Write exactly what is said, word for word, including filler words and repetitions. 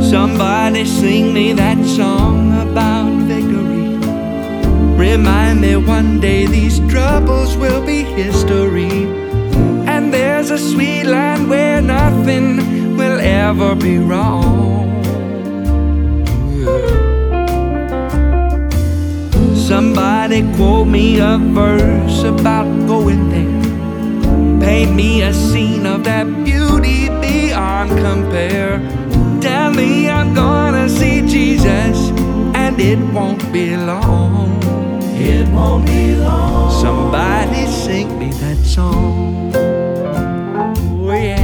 Somebody sing me that song about victory. Remind me one day these troubles will be history. And there's a sweet land where nothing will ever be wrong. Yeah. Somebody quote me a verse about going there. Paint me a scene of that beauty beyond compare. Tell me I'm gonna see Jesus, and it won't be long. It won't be long. Somebody sing me that song. Oh yeah.